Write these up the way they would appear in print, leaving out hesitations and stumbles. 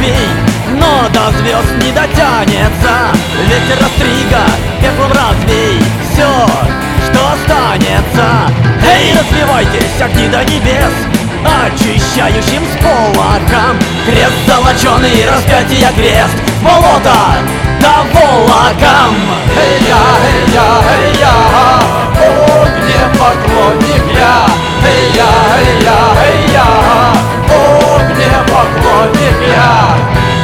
разбей, но до звезд не дотянется. Ветер растрига, пеплом развей все, что останется. Эй, развивайтесь, огни до небес, очищающим сполохом. Крест золоченый, распятие крест, болото да волоком. Эй-я, эй-я, эй-я, огнепоклонник я. Эй-я, эй-я, эй-я, огнепоклонник я.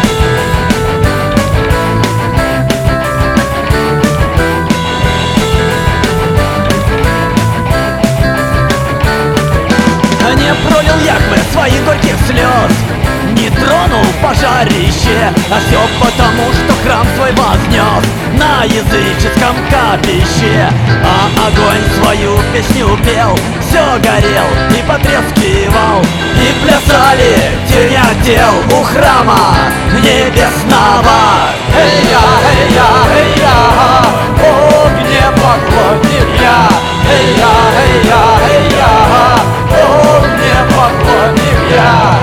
Не пролил Яхве своих горьких слез, не тронул пожарище, а все потому, что храм свой вознес на языческом капище. А огонь свою песню пел, все горел и потрескивал, и плясали тени тел у храма небесного. Эй-я, эй-я, эй-я, огнепоклонник я. Эй-я, эй-я, эй-я, огнепоклонник я.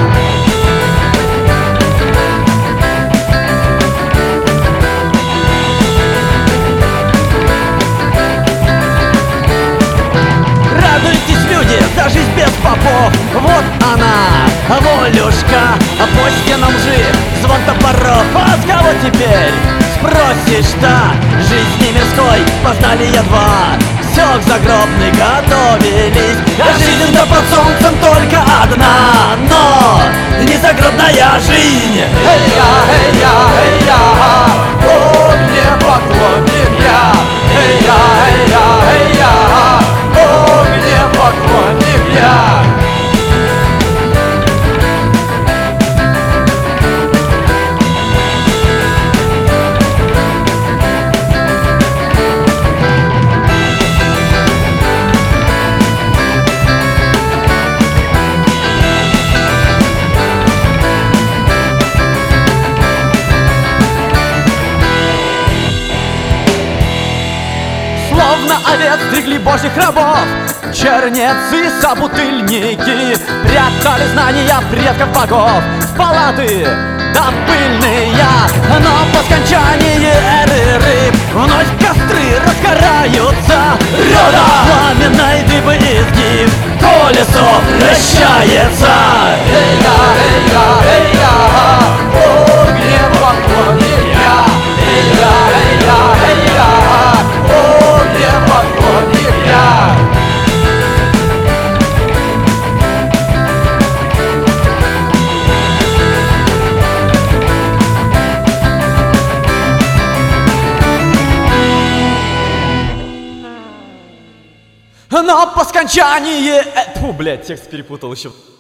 Радуйтесь, люди, за жизнь без попов. Вот она, волюшка, а по стенам жив звон топоров. А с кого теперь спросишь-то? Жизни мирской познали едва, все к загробной готовились. А жизнь да под солнцем только одна, но не загробная жизнь. Эй-я, эй-я, эй-я, огнепоклонник я. Эй-я, эй-я, эй-я, огнепоклонник я. Словно овец стригли божьих рабов чернецы, собутыльники, прятали знания предков богов в палаты да пыльные. Но по скончании эры рыб вновь костры разгораются. Рода пламенной дыбы изгиб, колесо вращается. Эй-я, эй-я, эй-я, огнепоклонник я. Эй-я, эй-я, эй-я, огнепоклонник я. Но по скончании... Фу, блядь, текст перепутал еще.